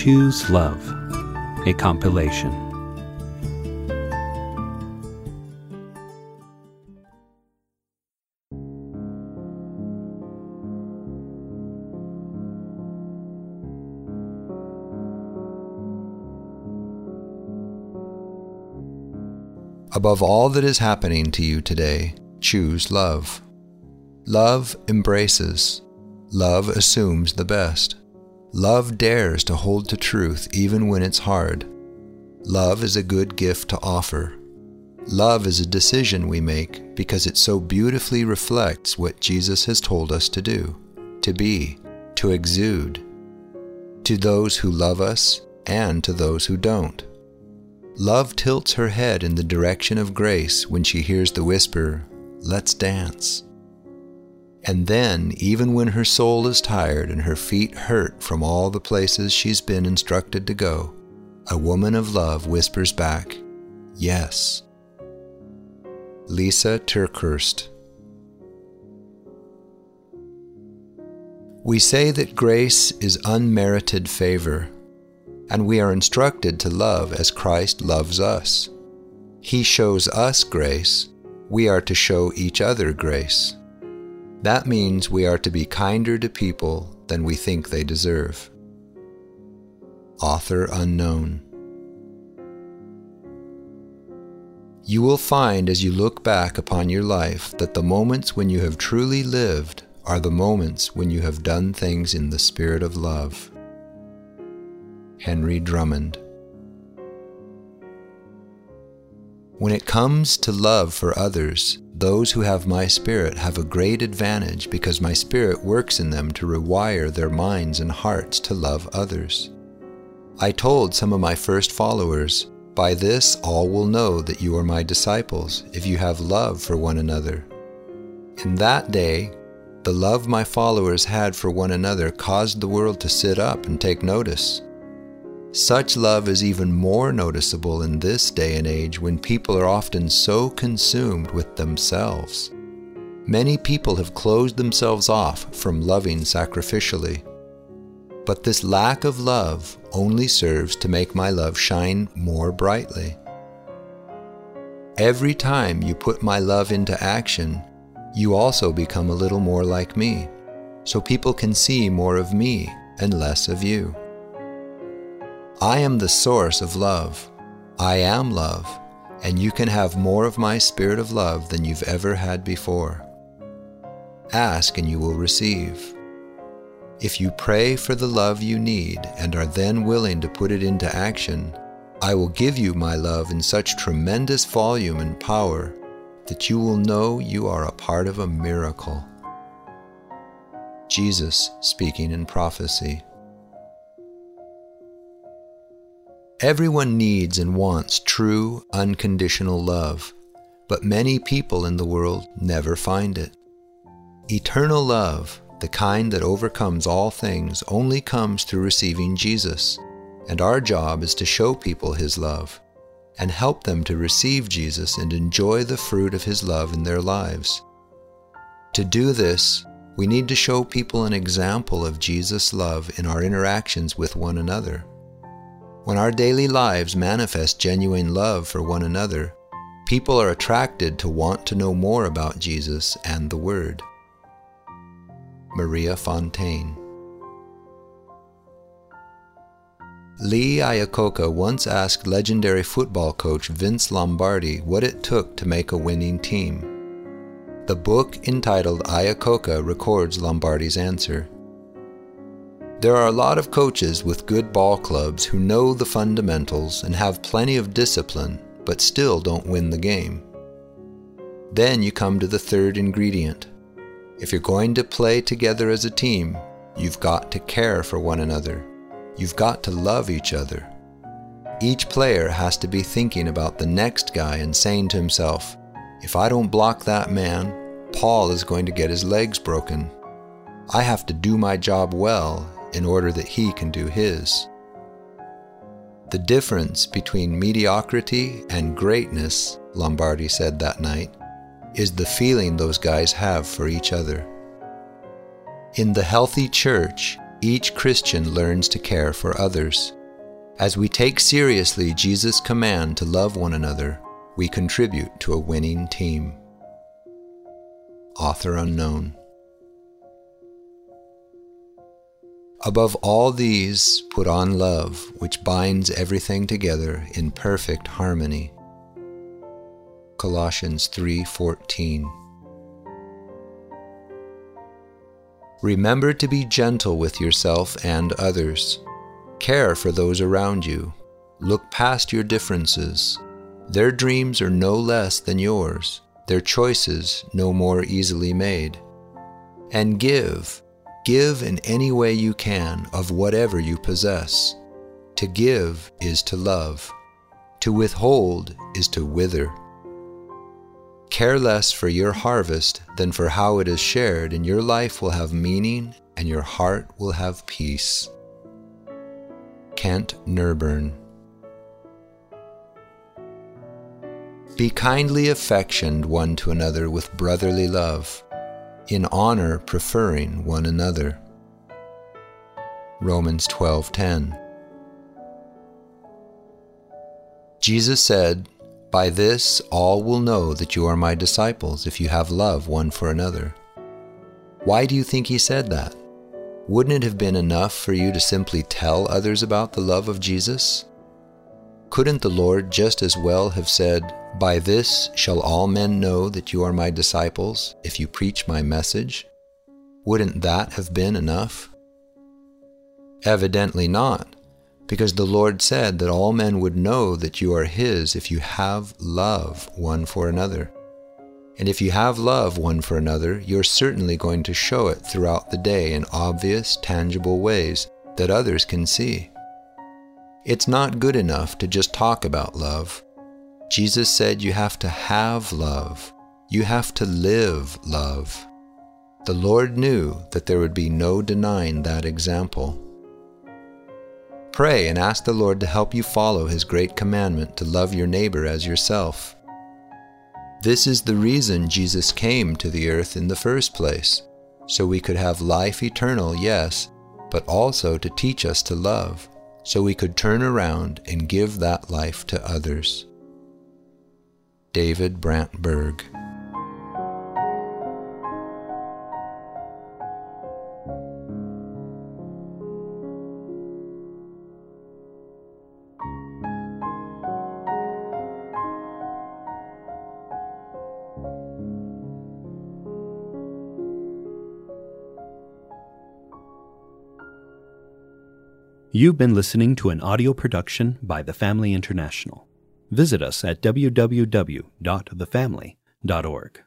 Choose Love, a compilation. Above all that is happening to you today, choose love. Love embraces. Love assumes the best. Love dares to hold to truth even when it's hard. Love is a good gift to offer. Love is a decision we make because it so beautifully reflects what Jesus has told us to do, to be, to exude, to those who love us and to those who don't. Love tilts her head in the direction of grace when she hears the whisper, "Let's dance." And then, even when her soul is tired and her feet hurt from all the places she's been instructed to go, a woman of love whispers back, "Yes." Lisa TerKeurst. We say that grace is unmerited favor, and we are instructed to love as Christ loves us. He shows us grace, we are to show each other grace. That means we are to be kinder to people than we think they deserve. Author unknown. You will find as you look back upon your life that the moments when you have truly lived are the moments when you have done things in the spirit of love. Henry Drummond. When it comes to love for others, those who have my spirit have a great advantage because my spirit works in them to rewire their minds and hearts to love others. I told some of my first followers, "By this all will know that you are my disciples, if you have love for one another." In that day, the love my followers had for one another caused the world to sit up and take notice. Such love is even more noticeable in this day and age when people are often so consumed with themselves. Many people have closed themselves off from loving sacrificially. But this lack of love only serves to make my love shine more brightly. Every time you put my love into action, you also become a little more like me, so people can see more of me and less of you. I am the source of love. I am love, and you can have more of my spirit of love than you've ever had before. Ask and you will receive. If you pray for the love you need and are then willing to put it into action, I will give you my love in such tremendous volume and power that you will know you are a part of a miracle. Jesus speaking in prophecy. Everyone needs and wants true, unconditional love, but many people in the world never find it. Eternal love, the kind that overcomes all things, only comes through receiving Jesus, and our job is to show people His love and help them to receive Jesus and enjoy the fruit of His love in their lives. To do this, we need to show people an example of Jesus' love in our interactions with one another. When our daily lives manifest genuine love for one another, people are attracted to want to know more about Jesus and the Word. Maria Fontaine. Lee Iacocca once asked legendary football coach Vince Lombardi what it took to make a winning team. The book entitled Iacocca records Lombardi's answer. There are a lot of coaches with good ball clubs who know the fundamentals and have plenty of discipline, but still don't win the game. Then you come to the third ingredient. If you're going to play together as a team, you've got to care for one another. You've got to love each other. Each player has to be thinking about the next guy and saying to himself, "If I don't block that man, Paul is going to get his legs broken. I have to do my job well in order that he can do his." The difference between mediocrity and greatness, Lombardi said that night, is the feeling those guys have for each other. In the healthy church, each Christian learns to care for others. As we take seriously Jesus' command to love one another, we contribute to a winning team. Author unknown. Above all these, put on love, which binds everything together in perfect harmony. Colossians 3:14. Remember to be gentle with yourself and others. Care for those around you. Look past your differences. Their dreams are no less than yours, their choices no more easily made. And give in any way you can of whatever you possess. To give is to love. To withhold is to wither. Care less for your harvest than for how it is shared, and your life will have meaning and your heart will have peace. Kent Nerburn. Be kindly affectioned one to another with brotherly love, in honor preferring one another. Romans 12:10. Jesus said, "By this all will know that you are my disciples if you have love one for another." Why do you think he said that? Wouldn't it have been enough for you to simply tell others about the love of Jesus? Couldn't the Lord just as well have said, "By this shall all men know that you are my disciples if you preach my message"? Wouldn't that have been enough? Evidently not, because the Lord said that all men would know that you are His if you have love one for another. And if you have love one for another, you're certainly going to show it throughout the day in obvious, tangible ways that others can see. It's not good enough to just talk about love. Jesus said you have to have love. You have to live love. The Lord knew that there would be no denying that example. Pray and ask the Lord to help you follow His great commandment to love your neighbor as yourself. This is the reason Jesus came to the earth in the first place, so we could have life eternal, yes, but also to teach us to love, so we could turn around and give that life to others. David Brantberg. You've been listening to an audio production by The Family International. Visit us at www.thefamily.org.